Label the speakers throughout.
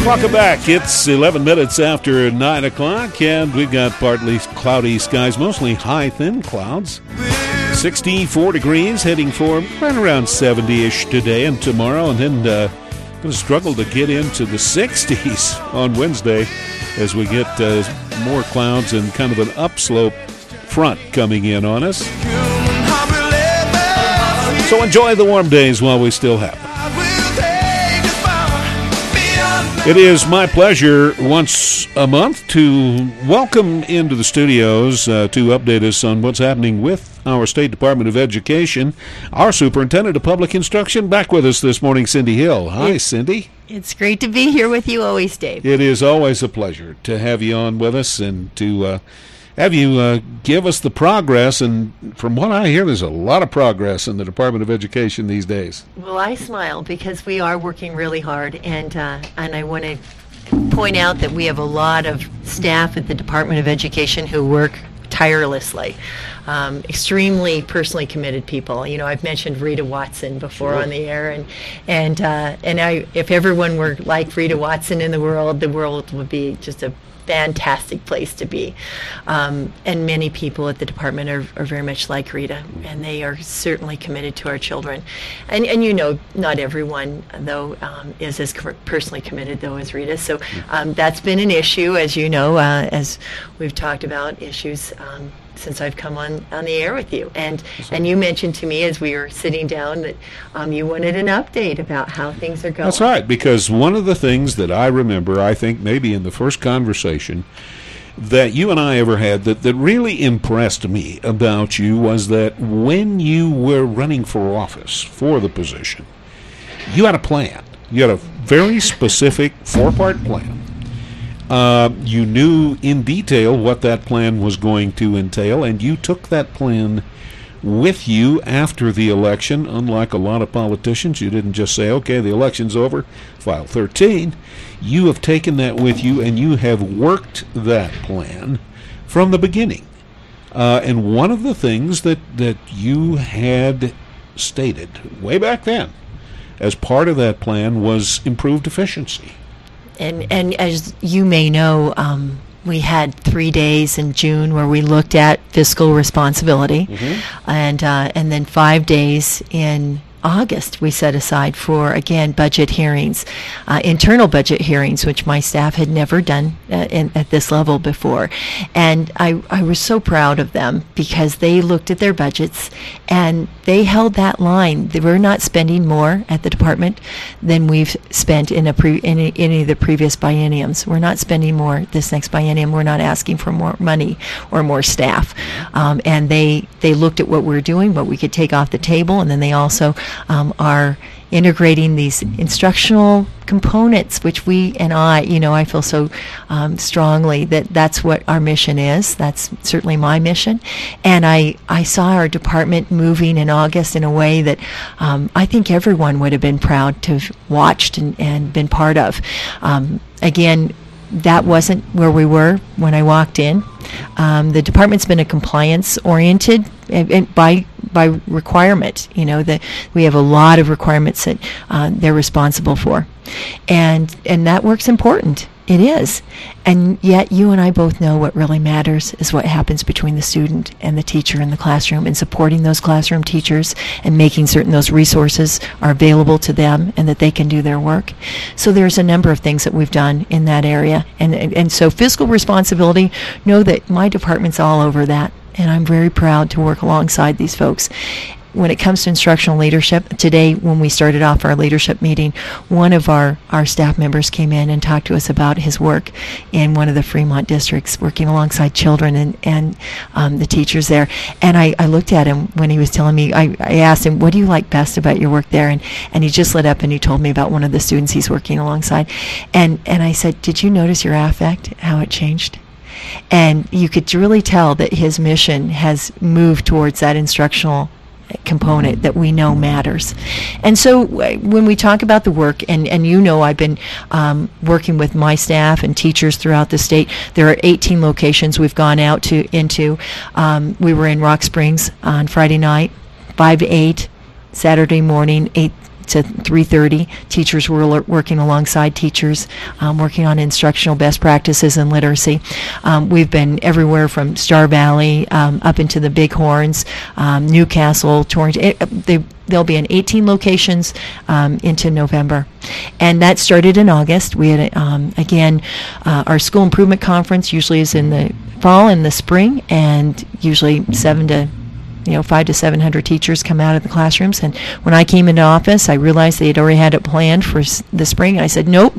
Speaker 1: Welcome back. It's 11 minutes after 9 o'clock, and we've got partly cloudy skies, mostly high, thin clouds. 64 degrees, heading for right around 70-ish today and tomorrow, and then going to struggle to get into the 60s on Wednesday as we get more clouds and kind of an upslope front coming in on us. So enjoy the warm days while we still have them. It is my pleasure once a month to welcome into the studios to update us on what's happening with our State Department of Education, our Superintendent of Public Instruction. Back with us this morning, Cindy Hill. Hi, Cindy.
Speaker 2: It's great to be here with you always, Dave.
Speaker 1: It is always a pleasure to have you on with us and to have you give us the progress. And from what I hear, there's a lot of progress in the Department of Education these days.
Speaker 2: Well, I smile because we are working really hard, and I want to point out that we have a lot of staff at the Department of Education who work tirelessly. Extremely personally committed people. You know, I've mentioned Rita Watson before on the air, and if everyone were like Rita Watson in the world would be just a fantastic place to be. And many people at the department are very much like Rita, and they are certainly committed to our children. And you know, not everyone, though, is as personally committed, though, as Rita. So that's been an issue, as you know, as we've talked about issues since I've come on the air with you. And you mentioned to me as we were sitting down that you wanted an update about how things are going.
Speaker 1: That's right, because one of the things that I remember, I think maybe in the first conversation that you and I ever had that really impressed me about you was that when you were running for office for the position, you had a plan. You had a very specific four-part plan. You knew in detail what that plan was going to entail, and you took that plan with you after the election. Unlike a lot of politicians, you didn't just say, okay, the election's over, file 13. You have taken that with you, and you have worked that plan from the beginning. And one of the things that you had stated way back then as part of that plan was improved efficiency.
Speaker 2: And as you may know, we had 3 days in June where we looked at fiscal responsibility, and then 5 days in August we set aside for, again, budget hearings, internal budget hearings, which my staff had never done at this level before. And I was so proud of them because they looked at their budgets and they held that line. We're not spending more at the department than we've spent in any of the previous bienniums. We're not spending more this next biennium. We're not asking for more money or more staff. And they looked at what we're doing, what we could take off the table, and then they also are integrating these instructional components, which I feel so strongly that that's what our mission is. That's certainly my mission. And I saw our department moving in August in a way that I think everyone would have been proud to have watched and been part of. Again, that wasn't where we were when I walked in. The department's been a compliance-oriented by requirement. You know, that we have a lot of requirements that they're responsible for, and that work's important. It is, and yet you and I both know what really matters is what happens between the student and the teacher in the classroom, and supporting those classroom teachers and making certain those resources are available to them and that they can do their work. So there's a number of things that we've done in that area, and so fiscal responsibility, know that my department's all over that, and I'm very proud to work alongside these folks. When it comes to instructional leadership, today when we started off our leadership meeting, one of our staff members came in and talked to us about his work in one of the Fremont districts, working alongside children and the teachers there. And I looked at him when he was telling me, I asked him, what do you like best about your work there? And he just lit up and he told me about one of the students he's working alongside. And I said, did you notice your affect, how it changed? And you could really tell that his mission has moved towards that instructional component that we know matters. And so when we talk about the work, and you know I've been working with my staff and teachers throughout the state. There are 18 locations we've gone out into. We were in Rock Springs on Friday night, 5 to 8, Saturday morning, 8 to 3:30. Teachers were working alongside teachers, working on instructional best practices and literacy. We've been everywhere from Star Valley up into the Bighorns, Newcastle, Torrington. There'll be in 18 locations into November. And that started in August. We had, again, our school improvement conference usually is in the fall and the spring, and usually 500 to 700 teachers come out of the classrooms. And when I came into office, I realized they had already had it planned for the spring. I said, nope.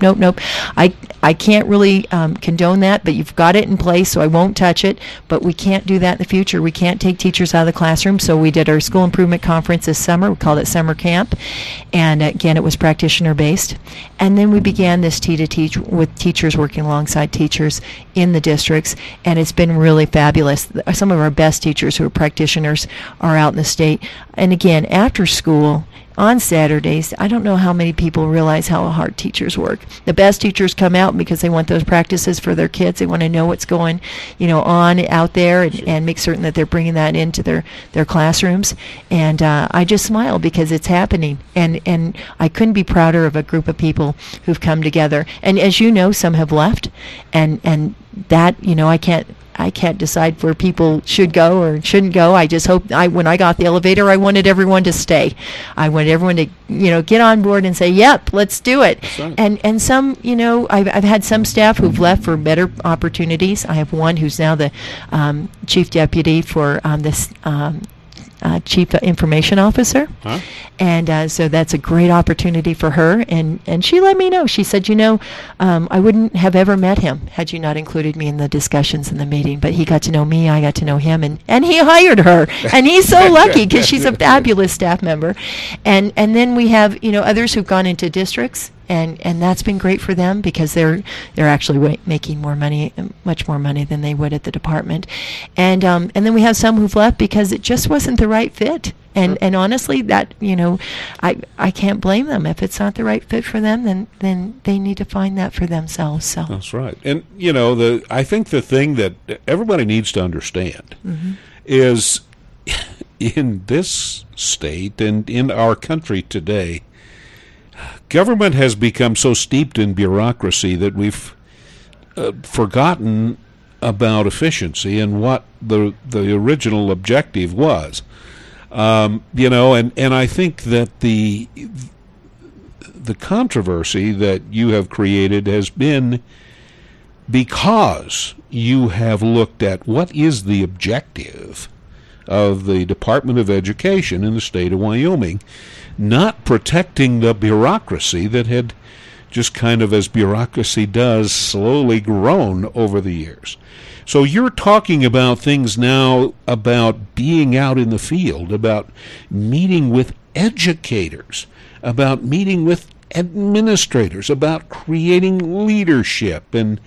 Speaker 2: I can't really condone that, but you've got it in place, so I won't touch it. But we can't do that in the future. We can't take teachers out of the classroom. So we did our school improvement conference this summer. We called it Summer Camp. And again, it was practitioner-based. And then we began this Tea to Teach with teachers working alongside teachers in the districts. And it's been really fabulous. Some of our best teachers who are practitioners are out in the state. And again, after school, on Saturdays, I don't know how many people realize how hard teachers work. The best teachers come out because they want those practices for their kids. They want to know what's going, on out there and make certain that they're bringing that into their classrooms. And I just smile because it's happening. And I couldn't be prouder of a group of people who've come together. And as you know, some have left. And that, I can't decide where people should go or shouldn't go. I just hope when I got the elevator, I wanted everyone to stay. I wanted everyone to, get on board and say, yep, let's do it.
Speaker 1: Right.
Speaker 2: And some, I've had some staff who've left for better opportunities. I have one who's now the chief deputy for this chief information officer.
Speaker 1: Huh?
Speaker 2: And so that's a great opportunity for her. And she let me know. She said, I wouldn't have ever met him had you not included me in the discussions in the meeting. But he got to know me. I got to know him. And he hired her. And he's so lucky because she's a fabulous staff member. And then we have, others who've gone into districts. And that's been great for them because they're actually making more money, much more money than they would at the department. And then we have some who've left because it just wasn't the right fit. And honestly, that I can't blame them. If it's not the right fit for them, then they need to find that for themselves. So
Speaker 1: that's right. And I think the thing that everybody needs to understand is in this state and in our country today, government has become so steeped in bureaucracy that we've forgotten about efficiency and what the original objective was. And I think that the controversy that you have created has been because you have looked at what is the objective of the Department of Education in the state of Wyoming, not protecting the bureaucracy that had just kind of, as bureaucracy does, slowly grown over the years. So you're talking about things now about being out in the field, about meeting with educators, about meeting with administrators, about creating leadership and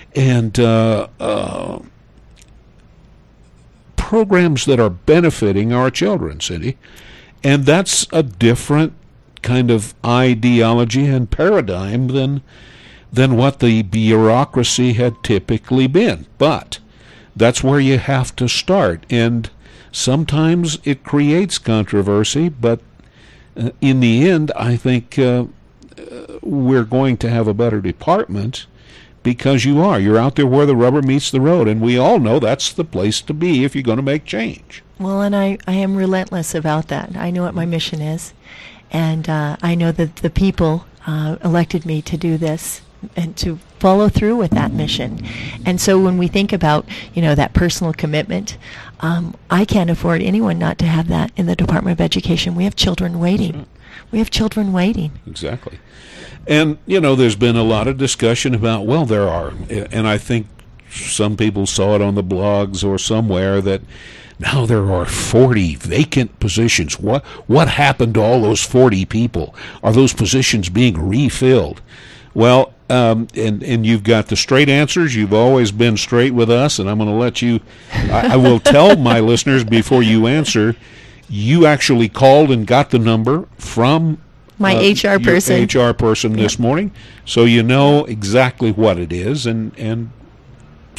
Speaker 1: programs that are benefiting our children, Cindy. And that's a different kind of ideology and paradigm than what the bureaucracy had typically been. But that's where you have to start. And sometimes it creates controversy, but in the end, I think we're going to have a better department because you're out there where the rubber meets the road. And we all know that's the place to be if you're going to make change.
Speaker 2: Well, and I am relentless about that. I know what my mission is, and I know that the people elected me to do this and to follow through with that mission. And so when we think about, that personal commitment, I can't afford anyone not to have that in the Department of Education. We have children waiting. We have children waiting.
Speaker 1: Exactly. And, there's been a lot of discussion about, there are, and I think some people saw it on the blogs or somewhere that now there are 40 vacant positions. What happened to all those 40 people? Are those positions being refilled? Well, and you've got the straight answers. You've always been straight with us, and I'm going to let you. I will tell my listeners before you answer. You actually called and got the number from
Speaker 2: my HR person.
Speaker 1: HR person this morning, so you know exactly what it is, and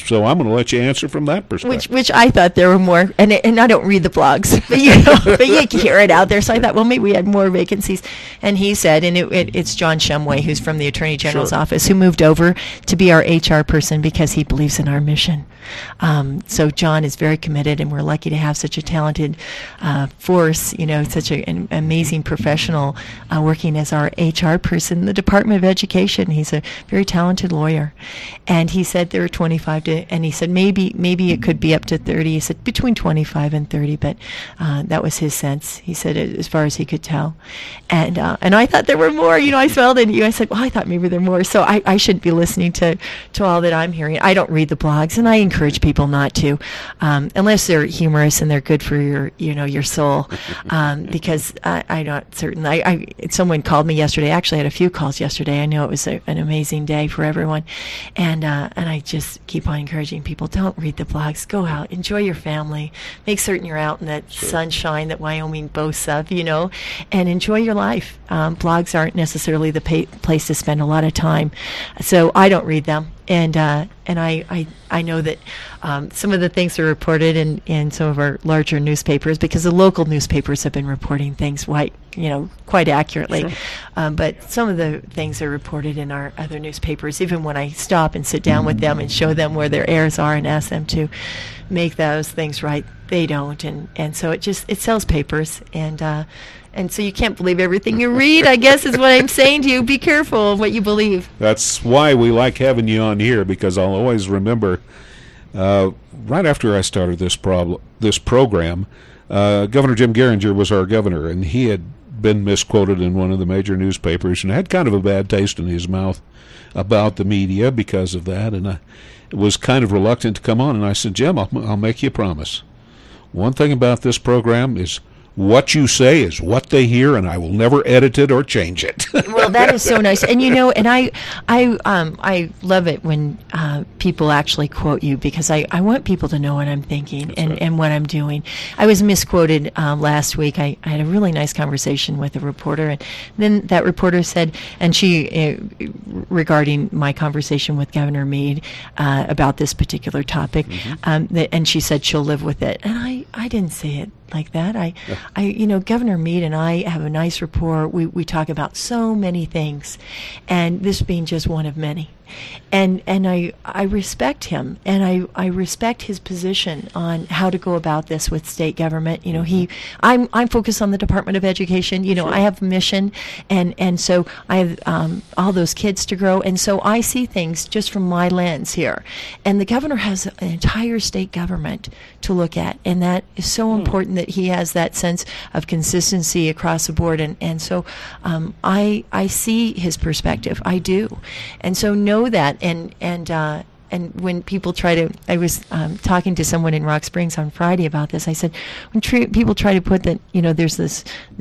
Speaker 1: So I'm going to let you answer from that perspective.
Speaker 2: Which I thought there were more, and I don't read the blogs, but you can hear it out there. So I thought, well, maybe we had more vacancies. And he said, and it's John Shumway, who's from the Attorney General's office, who moved over to be our HR person because he believes in our mission. So John is very committed, and we're lucky to have such a talented force, such an amazing professional working as our HR person in the Department of Education. He's a very talented lawyer. And he said there were 25 and he said maybe it could be up to 30. He said between 25 and 30, but that was his sense. He said as far as he could tell. And I thought there were more. I smelled it. I said, well, I thought maybe there were more. So I should be listening to all that I'm hearing. I don't read the blogs, and I encourage people not to, unless they're humorous and they're good for your soul. Because I'm not certain. Someone called me yesterday. I actually had a few calls yesterday. I know it was an amazing day for everyone, and I just keep on encouraging people: don't read the blogs. Go out, enjoy your family, make certain you're out in that sunshine that Wyoming boasts of, and enjoy your life. Blogs aren't necessarily the place to spend a lot of time, so I don't read them. And I know that some of the things are reported in some of our larger newspapers, because the local newspapers have been reporting things quite accurately.
Speaker 1: Sure.
Speaker 2: But some of the things are reported in our other newspapers. Even when I stop and sit down with them and show them where their errors are and ask them to make those things right, they don't. And so it sells papers. And so you can't believe everything you read, I guess, is what I'm saying to you. Be careful of what you believe.
Speaker 1: That's why we like having you on here, because I'll always remember right after I started this program, Governor Jim Geringer was our governor, and he had been misquoted in one of the major newspapers and had kind of a bad taste in his mouth about the media because of that. And I was kind of reluctant to come on, and I said, Jim, I'll make you a promise. One thing about this program is what you say is what they hear, and I will never edit it or change it.
Speaker 2: Well, that is so nice. And and I love it when people actually quote you, because I want people to know what I'm thinking and what I'm doing. I was misquoted last week. I had a really nice conversation with a reporter, and then that reporter said, and she, regarding my conversation with Governor Mead about this particular topic, and she said she'll live with it. And I didn't say it like that. Governor Mead and I have a nice rapport. We talk about so many things, and this being just one of many. And I respect him, and I respect his position on how to go about this with state government. I'm focused on the Department of Education. I have a mission, and so I have all those kids to grow, and so I see things just from my lens here. And the governor has an entire state government to look at, and that is so important that he has that sense of consistency across the board. And so I see his perspective. I do, and so know that. And when people try to, I was talking to someone in Rock Springs on Friday about this. I said, when people try to put that, there's this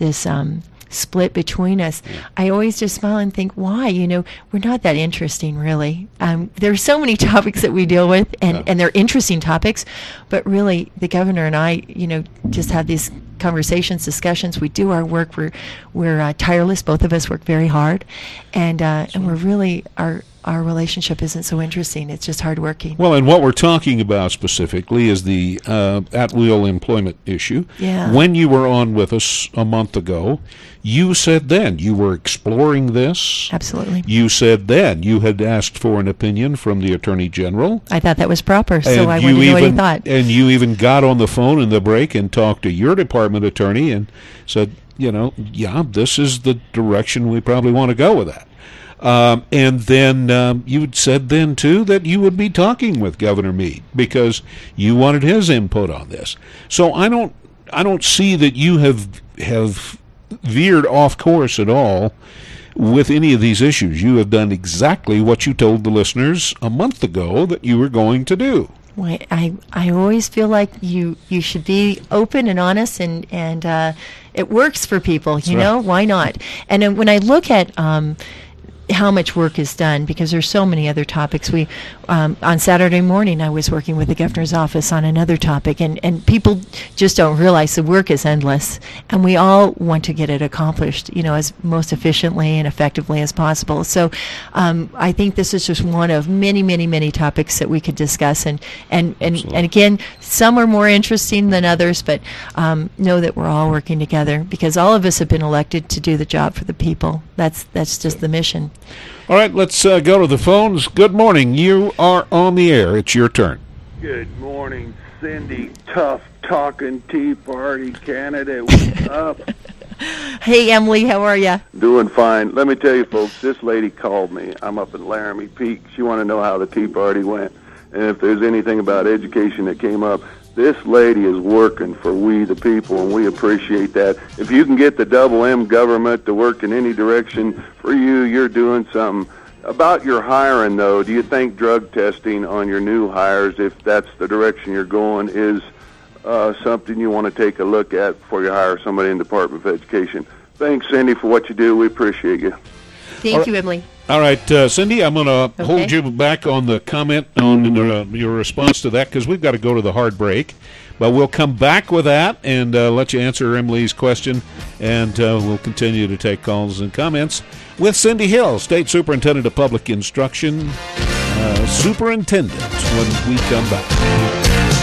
Speaker 2: split between us, I always just smile and think, why? We're not that interesting, really. There's so many topics that we deal with, and they're interesting topics, but really the governor and I, just have these conversations, discussions. We do our work. We're tireless. Both of us work very hard, and we're really our relationship isn't so interesting. It's just hardworking.
Speaker 1: Well, and what we're talking about specifically is the at-will employment issue.
Speaker 2: Yeah.
Speaker 1: When you were on with us a month ago, you said then you were exploring this.
Speaker 2: Absolutely.
Speaker 1: You said then you had asked for an opinion from the Attorney General.
Speaker 2: I thought that was proper, so I wanted to know what he thought.
Speaker 1: And you even got on the phone in the break and talked to your department attorney and said, this is the direction we probably want to go with that. And then you said then, too, that you would be talking with Governor Mead because you wanted his input on this. So I don't see that you have veered off course at all with any of these issues. You have done exactly what you told the listeners a month ago that you were going to do.
Speaker 2: Well, I always feel like you should be open and honest, and it works for people, you know? Why not? And when I look at how much work is done, because there's so many other topics. We on Saturday morning I was working with the governor's office on another topic, and people just don't realize the work is endless, and we all want to get it accomplished, as most efficiently and effectively as possible. So I think this is just one of many, many, many topics that we could discuss, and again, some are more interesting than others, but know that we're all working together, because all of us have been elected to do the job for the people. That's just the mission.
Speaker 1: All right, let's go to the phones. Good morning. You are on the air. It's your turn.
Speaker 3: Good morning, Cindy. Tough talking Tea Party candidate. What's up?
Speaker 2: Hey, Emily, how are you?
Speaker 3: Doing fine. Let me tell you, folks, this lady called me. I'm up in Laramie Peak. She wanted to know how the Tea Party went, and if there's anything about education that came up. This lady is working for we the people, and we appreciate that. If you can get the double M government to work in any direction for you, you're doing something. About your hiring, though, do you think drug testing on your new hires, if that's the direction you're going, is something you want to take a look at before you hire somebody in the Department of Education? Thanks, Cindy, for what you do. We appreciate you.
Speaker 2: Thank you, Emily.
Speaker 1: All right, Cindy, I'm going to hold you back on the comment on your response to that, because we've got to go to the hard break. But we'll come back with that and let you answer Emily's question, and we'll continue to take calls and comments with Cindy Hill, State Superintendent of Public Instruction, Superintendent, when we come back.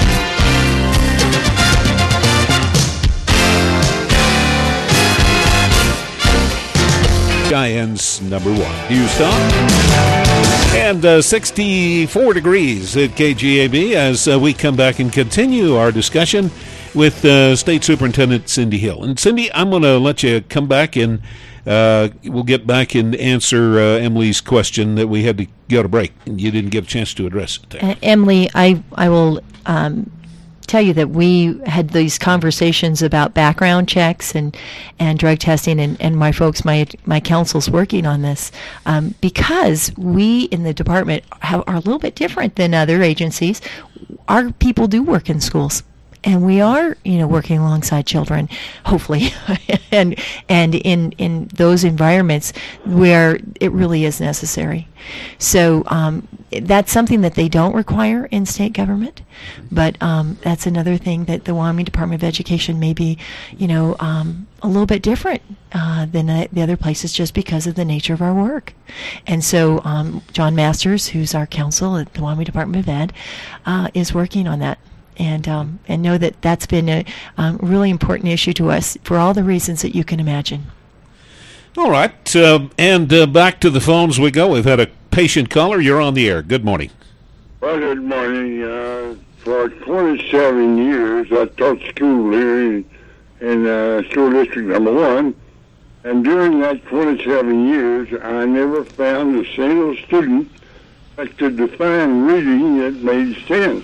Speaker 1: Cheyenne's number one. Houston. And 64 degrees at KGAB as we come back and continue our discussion with State Superintendent Cindy Hill. And Cindy, I'm going to let you come back and we'll get back and answer Emily's question that we had to go to break. And you didn't get a chance to address it there.
Speaker 2: Emily, I will tell you that we had these conversations about background checks and drug testing, and my folks, my counsel's working on this because we in the department are a little bit different than other agencies. Our people do work in schools, and we are, working alongside children, hopefully, and in those environments where it really is necessary. So that's something that they don't require in state government, but that's another thing that the Wyoming Department of Education may be, a little bit different than the other places, just because of the nature of our work. And so John Masters, who's our counsel at the Wyoming Department of Ed, is working on that. And know that that's been a really important issue to us for all the reasons that you can imagine.
Speaker 1: All right, and back to the phones we go. We've had a patient caller. You're on the air. Good morning.
Speaker 4: Well, good morning. For 27 years, I taught school here in school district number 1, and during that 27 years, I never found a single student that could define reading that made sense.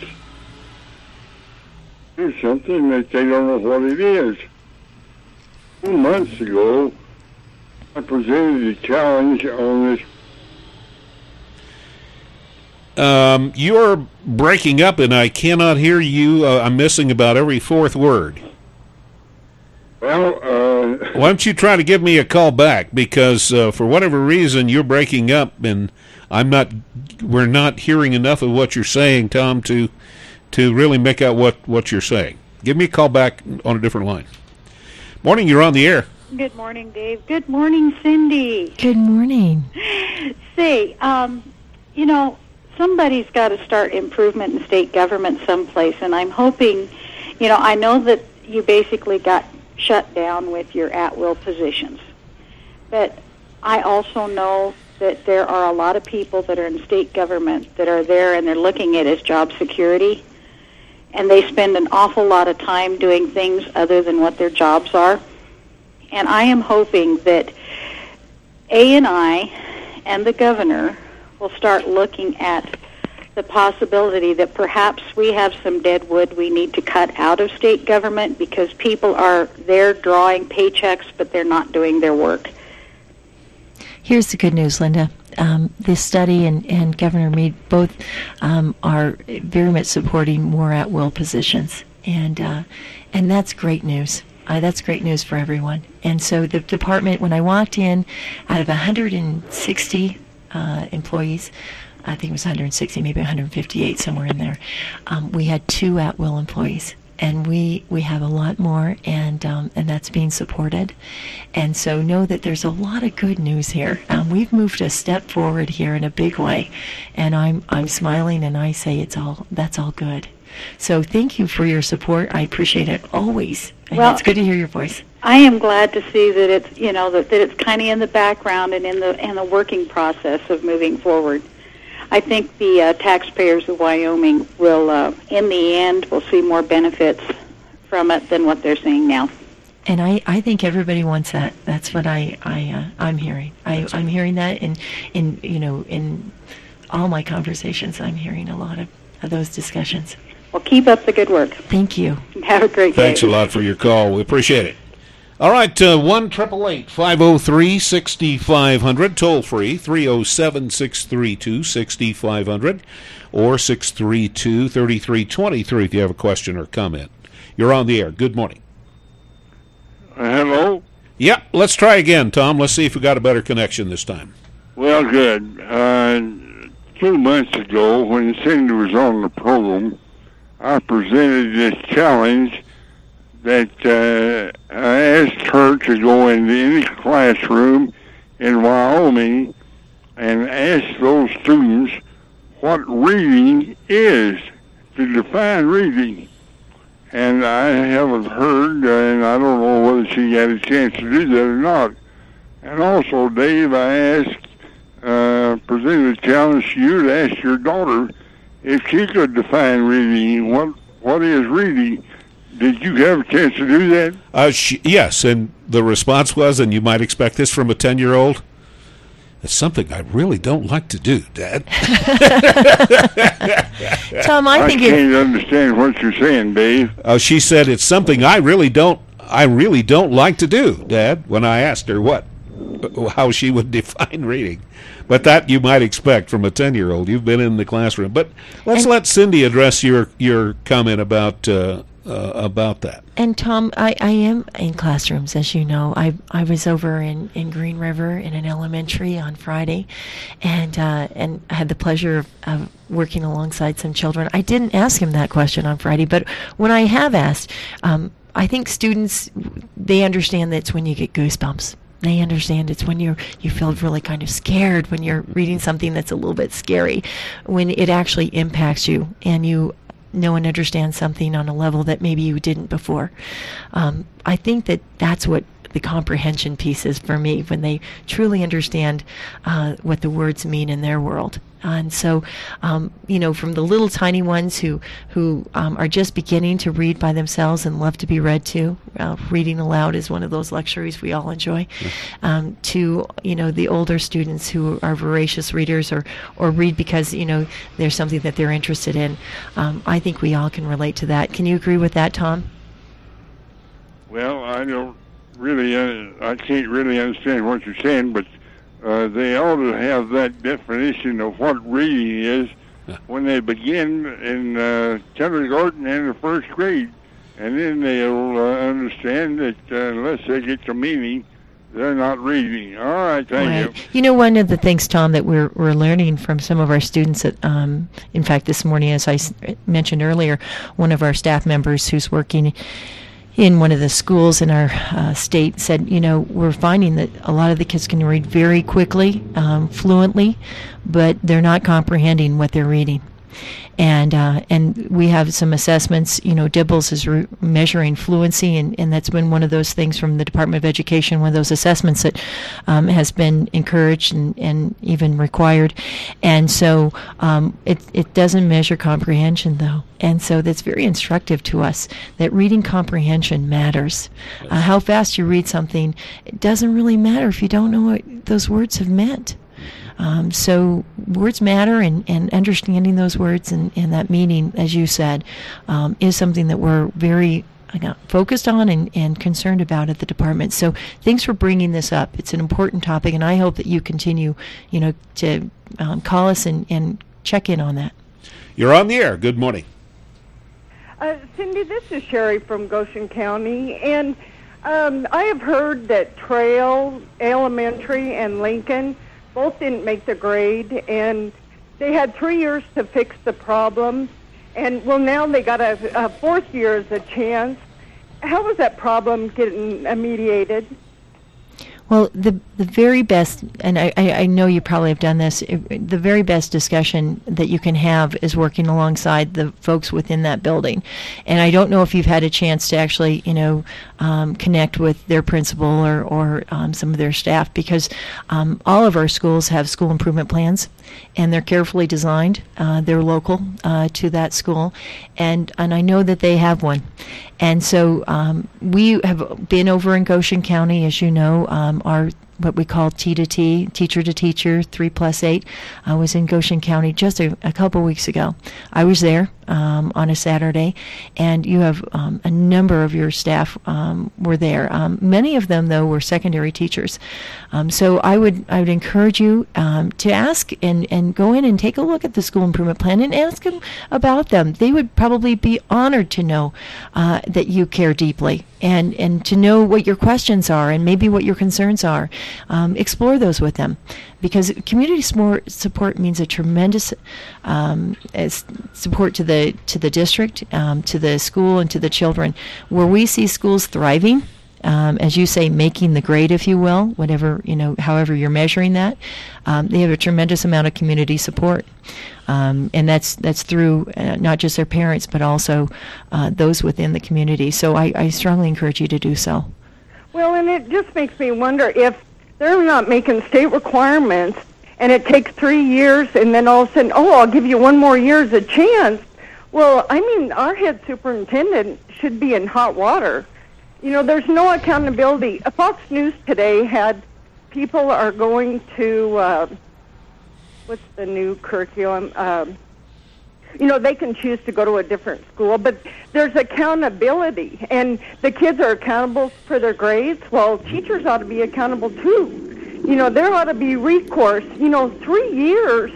Speaker 4: Here's something that they don't know what it is. 2 months ago, I presented a challenge on this.
Speaker 1: You're breaking up, and I cannot hear you. I'm missing about every fourth word.
Speaker 4: Well,
Speaker 1: why don't you try to give me a call back? Because for whatever reason, you're breaking up, and we're not hearing enough of what you're saying, Tom, to really make out what you're saying. Give me a call back on a different line. Morning, you're on the air.
Speaker 5: Good morning, Dave. Good morning, Cindy.
Speaker 2: Good morning.
Speaker 5: Say, somebody's got to start improvement in state government someplace, and I'm hoping, I know that you basically got shut down with your at-will positions, but I also know that there are a lot of people that are in state government that are there and they're looking at it as job security, and they spend an awful lot of time doing things other than what their jobs are. And I am hoping that A&I and the governor will start looking at the possibility that perhaps we have some dead wood we need to cut out of state government because people are there drawing paychecks, but they're not doing their work.
Speaker 2: Here's the good news, Linda. This study and Governor Mead both are very much supporting more at-will positions, and that's great news. That's great news for everyone. And so the department, when I walked in, out of 160 employees, I think it was 160, maybe 158, somewhere in there, we had 2 at-will employees. And we have a lot more, and that's being supported. And so know that there's a lot of good news here. We've moved a step forward here in a big way, and I'm smiling, and I say that's all good. So thank you for your support. I appreciate it always. And
Speaker 5: Well,
Speaker 2: it's good to hear your voice.
Speaker 5: I am glad to see that it's that it's kind of in the background and in the working process of moving forward. I think the taxpayers of Wyoming will, in the end, will see more benefits from it than what they're seeing now.
Speaker 2: And I think everybody wants that. That's what I'm hearing. I'm hearing that in all my conversations. I'm hearing a lot of those discussions.
Speaker 5: Well, keep up the good work.
Speaker 2: Thank you.
Speaker 5: Have a great day.
Speaker 1: Thanks a lot for your call. We appreciate it. All right, 1-888-503-6500, toll free, 307-632-6500, or 632-3323 if you have a question or comment. You're on the air. Good morning.
Speaker 4: Hello?
Speaker 1: Yeah, let's try again, Tom. Let's see if we got a better connection this time.
Speaker 4: Well, good. 2 months ago, when Cindy was on the program, I presented this challenge that I asked her to go into any classroom in Wyoming and ask those students what reading is, to define reading. And I haven't heard, and I don't know whether she had a chance to do that or not. And also, Dave, I presented a challenge to you to ask your daughter if she could define reading. What is reading? Did you have a chance to do that?
Speaker 1: Yes, and the response was, and you might expect this from a 10-year-old, it's something I really don't like to do, Dad.
Speaker 2: Tom, I think
Speaker 4: can't understand what you're saying, Dave.
Speaker 1: She said it's something I really don't like to do, Dad, when I asked her how she would define reading. But that you might expect from a 10-year-old. You've been in the classroom. But let's let Cindy address your comment about that.
Speaker 2: And Tom, I am in classrooms, as you know. I was over in Green River in an elementary on Friday, and I had the pleasure of working alongside some children. I didn't ask him that question on Friday, but when I have asked, I think students, they understand that it's when you get goosebumps. They understand it's when you feel really kind of scared when you're reading something that's a little bit scary, when it actually impacts you and you know and understand something on a level that maybe you didn't before. I think that's what the comprehension piece is for me, when they truly understand what the words mean in their world. And so, from the little tiny ones who are just beginning to read by themselves and love to be read to, reading aloud is one of those luxuries we all enjoy, to, the older students who are voracious readers or read because, there's something that they're interested in. I think we all can relate to that. Can you agree with that, Tom?
Speaker 4: Well, I can't really understand what you're saying, but they ought to have that definition of what reading is when they begin in kindergarten and the first grade. And then they'll understand that unless they get the meaning, they're not reading. All right, thank you.
Speaker 2: One of the things, Tom, that we're learning from some of our students that, in fact, this morning, as I mentioned earlier, one of our staff members who's working in one of the schools in our state said, we're finding that a lot of the kids can read very quickly, fluently, but they're not comprehending what they're reading. And we have some assessments. DIBELS is measuring fluency, and that's been one of those things from the Department of Education, one of those assessments that has been encouraged and even required. And so it doesn't measure comprehension, though. And so that's very instructive to us that reading comprehension matters. How fast you read something, it doesn't really matter if you don't know what those words have meant. So words matter, and understanding those words and that meaning, as you said, is something that we're very focused on and concerned about at the department. So thanks for bringing this up. It's an important topic, and I hope that you continue, to call us and check in on that.
Speaker 1: You're on the air. Good morning.
Speaker 6: Cindy, this is Sherry from Goshen County, and I have heard that Trail Elementary and Lincoln both didn't make the grade, and they had 3 years to fix the problem. And, well, now they got a fourth year as a chance. How was that problem getting mediated?
Speaker 2: Well, the very best, and I know you probably have done this, the very best discussion that you can have is working alongside the folks within that building. And I don't know if you've had a chance to actually, connect with their principal or some of their staff, because all of our schools have school improvement plans, and they're carefully designed. They're local to that school, and I know that they have one. And so we have been over in Goshen County, as you know, our what we call T2T, teacher to teacher, 3+8. I was in Goshen County just a couple weeks ago. I was there on a Saturday, and you have a number of your staff were there. Many of them, though, were secondary teachers. So I would encourage you to ask and go in and take a look at the school improvement plan and ask them about them. They would probably be honored to know that you care deeply and to know what your questions are and maybe what your concerns are. Explore those with them, because community support means a tremendous support to the district, to the school, and to the children. Where we see schools thriving, as you say, making the grade, if you will, whatever, however you're measuring that, they have a tremendous amount of community support. And that's through not just their parents, but also those within the community. So I strongly encourage you to do so.
Speaker 6: Well, and it just makes me wonder if they're not making state requirements, and it takes 3 years, and then all of a sudden, I'll give you 1 more year as a chance. Well, I mean, our head superintendent should be in hot water. There's no accountability. Fox News today had people are going to, what's the new curriculum? They can choose to go to a different school, but there's accountability, and the kids are accountable for their grades. Well, teachers ought to be accountable too. There ought to be recourse. 3 years,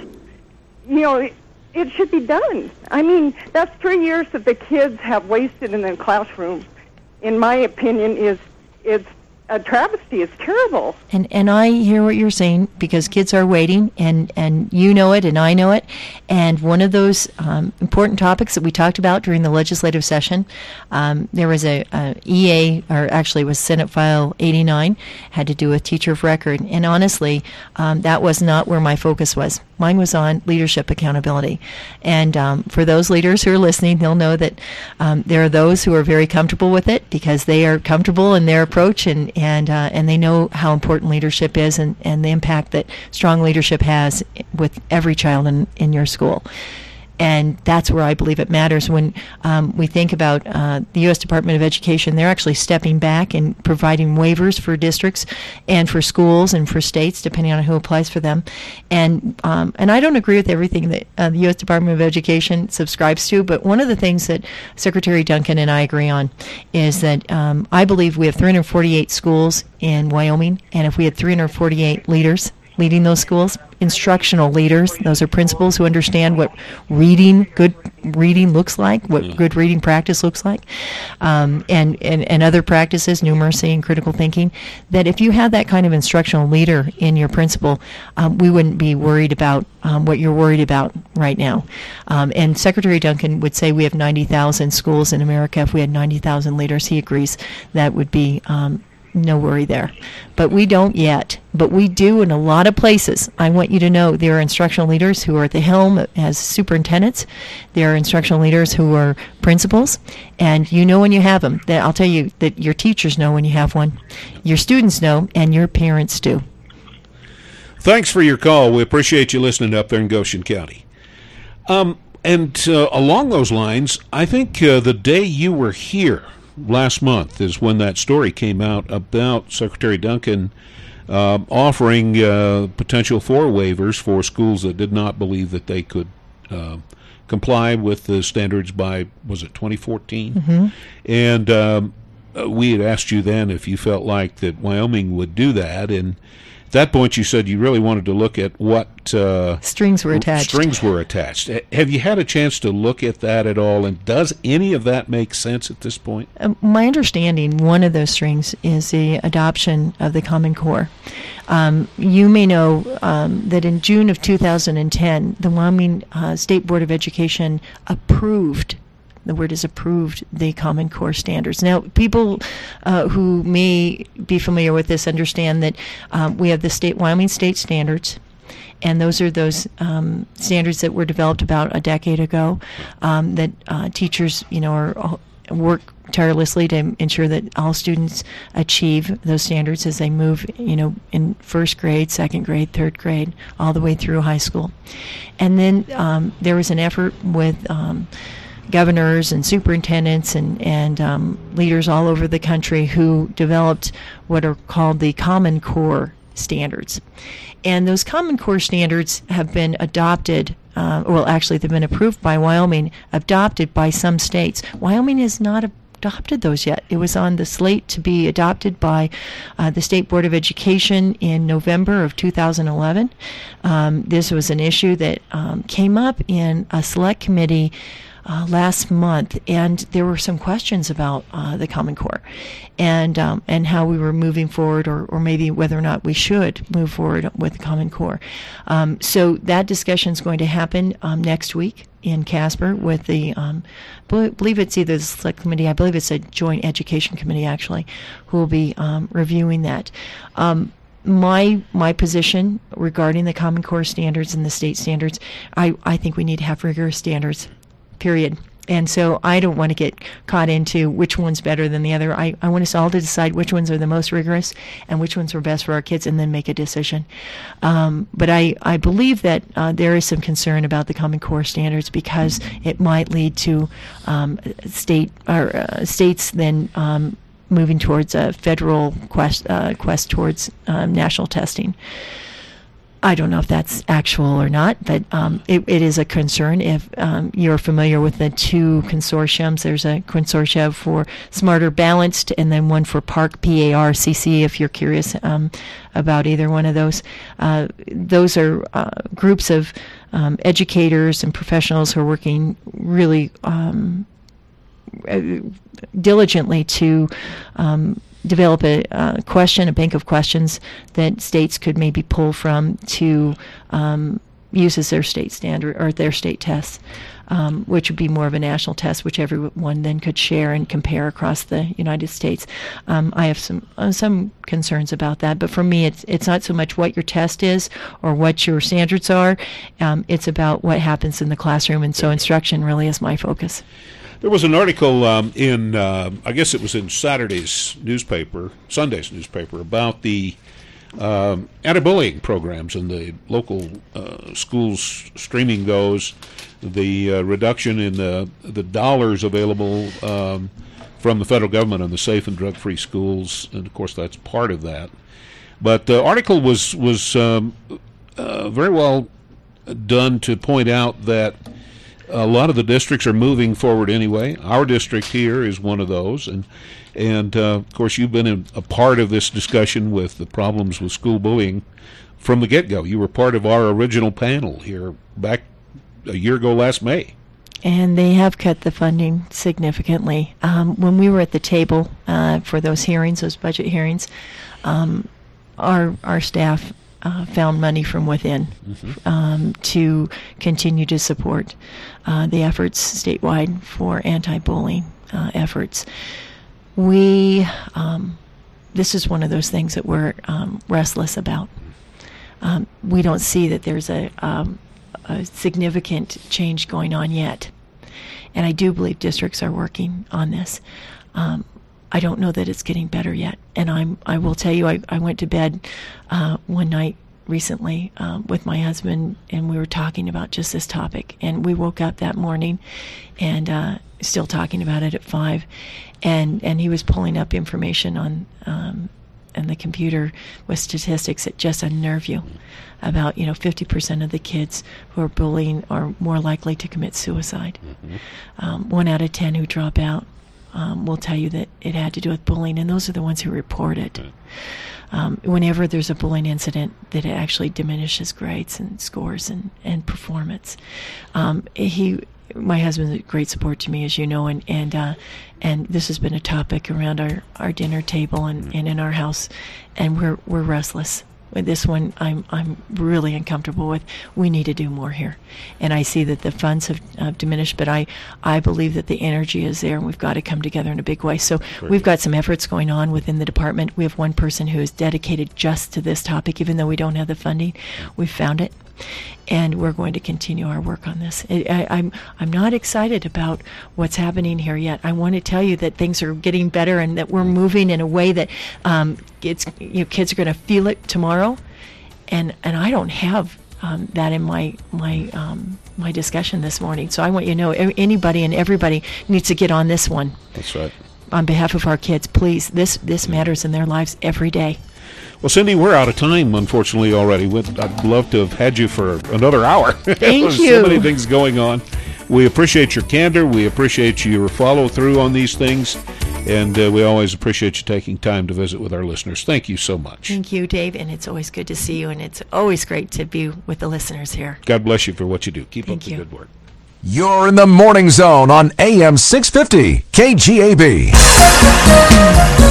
Speaker 6: it should be done. I mean, that's 3 years that the kids have wasted in the classroom. In my opinion, it's a travesty. It's terrible.
Speaker 2: And I hear what you're saying, because kids are waiting, and you know it, and I know it. And one of those important topics that we talked about during the legislative session, there was a EA, or actually it was Senate File 89, had to do with teacher of record. And honestly, that was not where my focus was. Mine was on leadership accountability. And for those leaders who are listening, they'll know that there are those who are very comfortable with it because they are comfortable in their approach, and they know how important leadership is and the impact that strong leadership has with every child in your school. And that's where I believe it matters. When we think about the U.S. Department of Education, they're actually stepping back and providing waivers for districts and for schools and for states, depending on who applies for them. And I don't agree with everything that the U.S. Department of Education subscribes to, but one of the things that Secretary Duncan and I agree on is that I believe we have 348 schools in Wyoming, and if we had 348 leaders leading those schools, instructional leaders, those are principals who understand what good reading looks like, what good reading practice looks like, and other practices, numeracy and critical thinking, that if you had that kind of instructional leader in your principal, we wouldn't be worried about what you're worried about right now. And Secretary Duncan would say we have 90,000 schools in America. If we had 90,000 leaders, he agrees that would be no worry there. But we don't yet. But we do in a lot of places. I want you to know there are instructional leaders who are at the helm as superintendents. There are instructional leaders who are principals. And you know when you have them. I'll tell you that your teachers know when you have one. Your students know, and your parents do.
Speaker 1: Thanks for your call. We appreciate you listening up there in Goshen County. And along those lines, I think the day you were here last month is when that story came out about Secretary Duncan offering potential for waivers for schools that did not believe that they could comply with the standards by, was it 2014? Mm-hmm. And we had asked you then if you felt like that Wyoming would do that, and at that point you said you really wanted to look at what
Speaker 2: strings were attached.
Speaker 1: Have you had a chance to look at that at all, and does any of that make sense at this point?
Speaker 2: My understanding, one of those strings is the adoption of the Common Core. You may know that in June of 2010, the Wyoming State Board of Education approved, the word is approved, the Common Core standards. Now, people who may be familiar with this understand that we have the Wyoming State Standards, and those are those standards that were developed about a decade ago that teachers, work tirelessly to ensure that all students achieve those standards as they move, in first grade, second grade, third grade, all the way through high school. And then there was an effort with governors and superintendents and leaders all over the country who developed what are called the Common Core standards. And those Common Core standards have been adopted, they've been approved by Wyoming, adopted by some states. Wyoming has not adopted those yet. It was on the slate to be adopted by the State Board of Education in November of 2011. This was an issue that came up in a select committee last month, and there were some questions about the Common Core and how we were moving forward, or maybe whether or not we should move forward with the Common Core. So that discussion is going to happen next week in Casper with the, I believe it's either the Select Committee, I believe it's a Joint Education Committee actually, who will be reviewing that. My position regarding the Common Core standards and the state standards, I think we need to have rigorous standards, period. And so I don't want to get caught into which one's better than the other. I want us all to decide which ones are the most rigorous and which ones are best for our kids, and then make a decision. But I believe that there is some concern about the Common Core standards because it might lead to states then moving towards a federal quest towards national testing. I don't know if that's actual or not, but it is a concern. If you're familiar with the two consortiums, there's a consortia for Smarter Balanced and then one for PARC, P-A-R-C-C, if you're curious about either one of those. Those are groups of educators and professionals who are working really diligently to develop a bank of questions that states could maybe pull from to use as their state standard or their state tests, which would be more of a national test, which everyone then could share and compare across the United States. I have some concerns about that, but for me, it's not so much what your test is or what your standards are. It's about what happens in the classroom, and so instruction really is my focus.
Speaker 1: There was an article in, I guess it was in Sunday's newspaper, about the anti-bullying programs in the local schools, streaming those, the reduction in the dollars available from the federal government on the safe and drug-free schools, and of course that's part of that. But the article was very well done to point out that a lot of the districts are moving forward anyway. Our district here is one of those, and of course you've been a part of this discussion with the problems with school bullying from the get-go. You were part of our original panel here back a year ago last May.
Speaker 2: And they have cut the funding significantly. When we were at the table for those hearings, those budget hearings, our staff found money from within to continue to support the efforts statewide for anti-bullying efforts. This is one of those things that we're restless about. We don't see that there's a significant change going on yet. And I do believe districts are working on this. I don't know that it's getting better yet. And I will tell you, I went to bed one night recently with my husband, and we were talking about just this topic. And we woke up that morning and still talking about it at 5. And he was pulling up information on the computer with statistics that just unnerve you about 50% of the kids who are bullying are more likely to commit suicide. 1 out of 10 who drop out will tell you that it had to do with bullying, and those are the ones who report it. Whenever there's a bullying incident, that it actually diminishes grades and scores and performance. My husband's a great support to me, as you know, and this has been a topic around our dinner table and in our house, and we're restless. With this one, I'm really uncomfortable with. We need to do more here, and I see that the funds have diminished, but I believe that the energy is there, and we've got to come together in a big way. So we've got some efforts going on within the department. We have one person who is dedicated just to this topic, even though we don't have the funding. We've found it, and we're going to continue our work on this. I'm not excited about what's happening here yet. I want to tell you that things are getting better and that we're moving in a way that kids are going to feel it tomorrow, and I don't have that in my discussion this morning. So I want you to know anybody and everybody needs to get on this one.
Speaker 1: That's right.
Speaker 2: On behalf of our kids, please. This matters in their lives every day.
Speaker 1: Well, Cindy, we're out of time, unfortunately, already. I'd love to have had you for another hour.
Speaker 2: Thank you.
Speaker 1: So many things going on. We appreciate your candor. We appreciate your follow-through on these things. And we always appreciate you taking time to visit with our listeners. Thank you so much.
Speaker 2: Thank you, Dave. And it's always good to see you. And it's always great to be with the listeners here.
Speaker 1: God bless you for what you do. Keep
Speaker 2: Thank
Speaker 1: up the
Speaker 2: you.
Speaker 1: good work.
Speaker 7: You're in the Morning Zone on AM 650 KGAB.